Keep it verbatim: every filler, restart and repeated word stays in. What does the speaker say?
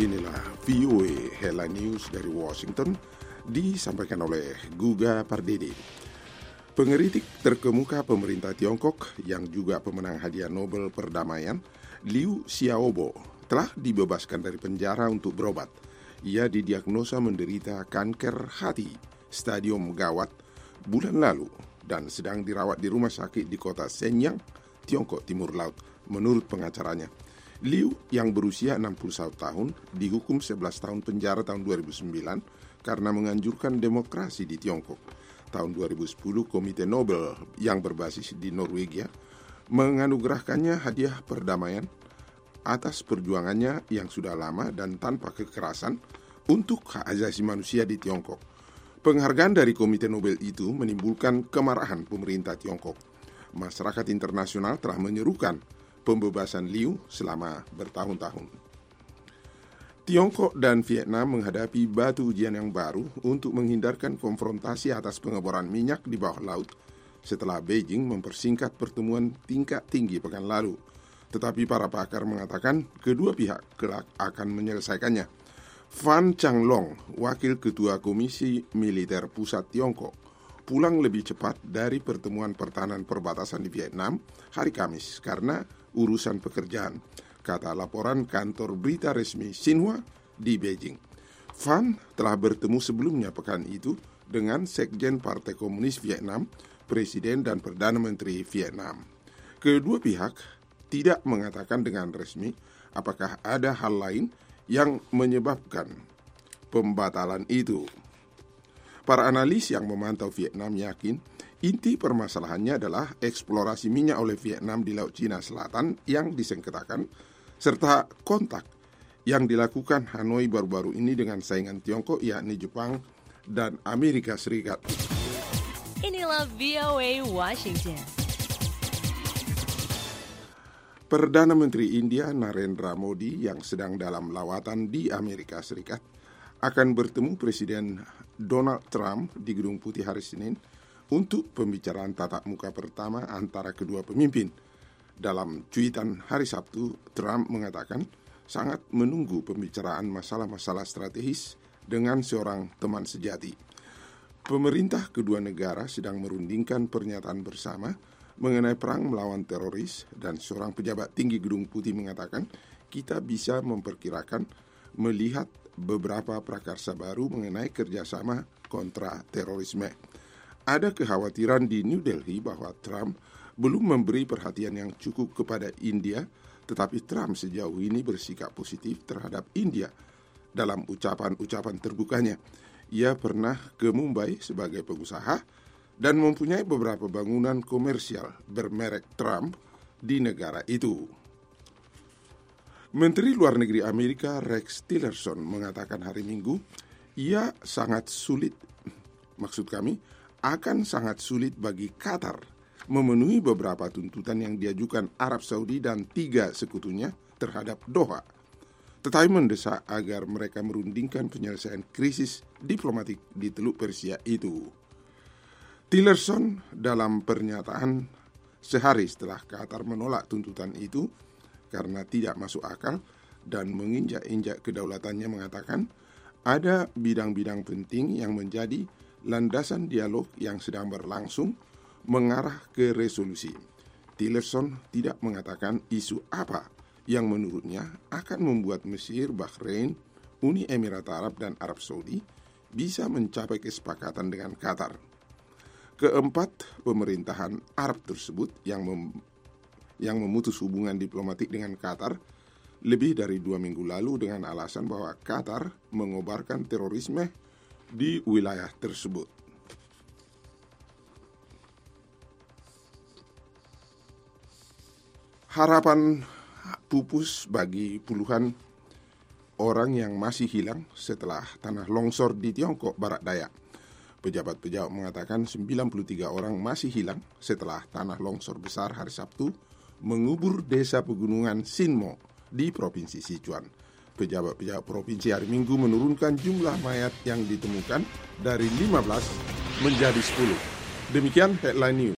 Inilah V O A Headline News dari Washington, disampaikan oleh Guga Pardede. Pengeritik terkemuka pemerintah Tiongkok yang juga pemenang hadiah Nobel Perdamaian, Liu Xiaobo, telah dibebaskan dari penjara untuk berobat. Ia didiagnosa menderita kanker hati stadium gawat bulan lalu dan sedang dirawat di rumah sakit di kota Shenyang, Tiongkok Timur Laut, menurut pengacaranya. Liu yang berusia enam puluh satu tahun dihukum sebelas tahun penjara tahun dua ribu sembilan karena menganjurkan demokrasi di Tiongkok. Tahun dua ribu sepuluh, Komite Nobel yang berbasis di Norwegia menganugerahkannya hadiah perdamaian atas perjuangannya yang sudah lama dan tanpa kekerasan untuk hak asasi manusia di Tiongkok. Penghargaan dari Komite Nobel itu menimbulkan kemarahan pemerintah Tiongkok. Masyarakat internasional telah menyerukan pembebasan Liu selama bertahun-tahun. Tiongkok dan Vietnam menghadapi batu ujian yang baru untuk menghindarkan konfrontasi atas pengeboran minyak di bawah laut setelah Beijing mempersingkat pertemuan tingkat tinggi pekan lalu. Tetapi para pakar mengatakan kedua pihak kelak akan menyelesaikannya. Fan Changlong, wakil ketua Komisi Militer Pusat Tiongkok, pulang lebih cepat dari pertemuan pertahanan perbatasan di Vietnam hari Kamis karena urusan pekerjaan, kata laporan kantor berita resmi Xinhua di Beijing. Fan telah bertemu sebelumnya pekan itu dengan Sekjen Partai Komunis Vietnam, Presiden dan Perdana Menteri Vietnam. Kedua pihak tidak mengatakan dengan resmi apakah ada hal lain yang menyebabkan pembatalan itu. Para analis yang memantau Vietnam yakin inti permasalahannya adalah eksplorasi minyak oleh Vietnam di Laut Cina Selatan yang disengketakan, serta kontak yang dilakukan Hanoi baru-baru ini dengan saingan Tiongkok yakni Jepang dan Amerika Serikat. Inilah V O A Washington. Perdana Menteri India Narendra Modi yang sedang dalam lawatan di Amerika Serikat akan bertemu Presiden Donald Trump di Gedung Putih hari Senin untuk pembicaraan tatap muka pertama antara kedua pemimpin. Dalam cuitan hari Sabtu, Trump mengatakan sangat menunggu pembicaraan masalah-masalah strategis dengan seorang teman sejati. Pemerintah kedua negara sedang merundingkan pernyataan bersama mengenai perang melawan teroris dan seorang pejabat tinggi Gedung Putih mengatakan kita bisa memperkirakan melihat beberapa prakarsa baru mengenai kerjasama kontra terorisme. Ada kekhawatiran di New Delhi bahwa Trump belum memberi perhatian yang cukup kepada India, tetapi Trump sejauh ini bersikap positif terhadap India. Dalam ucapan-ucapan terbukanya, ia pernah ke Mumbai sebagai pengusaha dan mempunyai beberapa bangunan komersial bermerek Trump di negara itu. Menteri Luar Negeri Amerika Rex Tillerson mengatakan hari Minggu, ia sangat sulit, maksud kami, akan sangat sulit bagi Qatar memenuhi beberapa tuntutan yang diajukan Arab Saudi dan tiga sekutunya terhadap Doha, tetapi mendesak agar mereka merundingkan penyelesaian krisis diplomatik di Teluk Persia itu. Tillerson dalam pernyataan sehari setelah Qatar menolak tuntutan itu karena tidak masuk akal dan menginjak-injak kedaulatannya mengatakan ada bidang-bidang penting yang menjadi landasan dialog yang sedang berlangsung mengarah ke resolusi. Tillerson tidak mengatakan isu apa yang menurutnya akan membuat Mesir, Bahrain, Uni Emirat Arab, dan Arab Saudi bisa mencapai kesepakatan dengan Qatar. Keempat pemerintahan Arab tersebut yang, mem- yang memutus hubungan diplomatik dengan Qatar lebih dari dua minggu lalu dengan alasan bahwa Qatar mengobarkan terorisme di wilayah tersebut. Harapan pupus bagi puluhan orang yang masih hilang setelah tanah longsor di Tiongkok Barat Daya. Pejabat-pejabat mengatakan sembilan puluh tiga orang masih hilang setelah tanah longsor besar hari Sabtu mengubur desa pegunungan Sinmo di Provinsi Sichuan. Pejabat-pejabat provinsi hari Minggu menurunkan jumlah mayat yang ditemukan dari lima belas menjadi sepuluh. Demikian Headline News.